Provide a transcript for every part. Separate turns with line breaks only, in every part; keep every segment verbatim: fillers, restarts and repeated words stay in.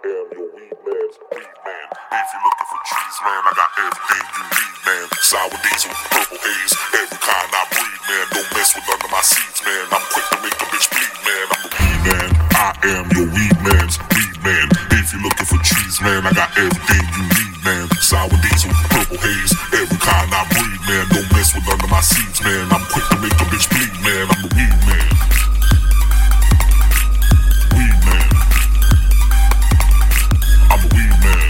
am your weed man's weed man. If you're looking for trees, man, I got everything you need, man. Sour diesel, purple haze, every kind I breed, man. Don't mess with under my seeds, man. I'm quick to make a bitch bleed, man. I'm the weed man. I am your weed man's weed man. If you're looking for trees, man, I got everything you need, man. Sour diesel, purple haze, every kind I breed, man. Don't mess with under my seeds, man. I'm quick to make a bitch bleed, man. I'm the weed man. Weed man. I'm the weed man.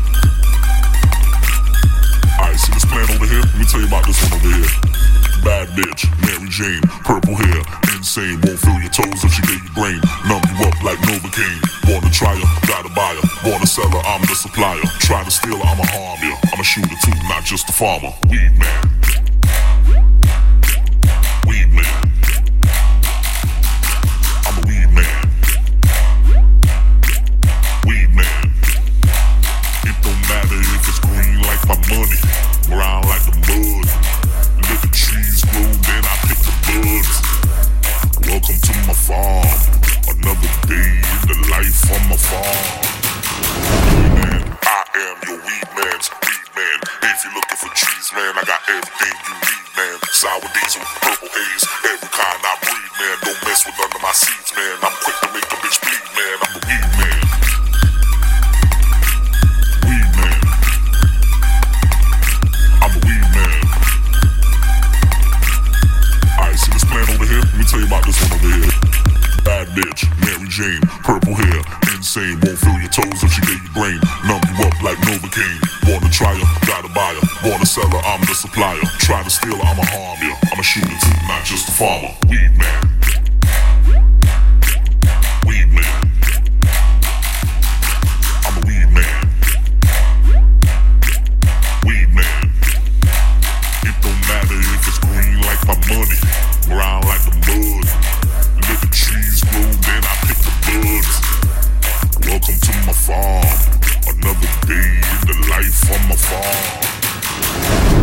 Alright, see this plant over here? Let me tell you about this one over here. Bad bitch, Mary Jane, purple hair, insane, won't fill your toes if she gave you brain. Numb you up like Novocaine. Wanna try her, gotta buy her. Wanna sell her, I'm the supplier. Try to steal her, I'ma harm you. I'm a shooter too, not just a farmer. Weed man. Weed man. I'm a weed man. Weed man. It don't matter if it's green like my money, brown like the mud. Let the trees grow, then I pick the buds. Welcome to my farm. Another day in the life on my farm. Weed man, I am your weed man's weed man. If you're looking for trees, man, I got everything you need, man. Sour diesel, purple haze, every kind I breed, man. Don't mess with under my seeds, man. I'm quick to make a bitch bleed, man. I'm the weed man. Weed man. I'm the weed man. Alright, see this plant over here? Let me tell you about this one over here. Bad bitch, Mary Jane, purple hair, insane, won't fill your toes if she gave you brain. Numb you up like Novocaine. Wanna try her, gotta buy her. Wanna sell her, I'm the supplier. Try to steal her, I'ma harm you. I'm a shooter too, not just a farmer. Weed man. Weed man. I'm a weed man. Weed man. It don't matter if it's green like my money, brown like the mud. Let the trees grow, then I pick the buds. Welcome to my farm. Another day in the life on my farm.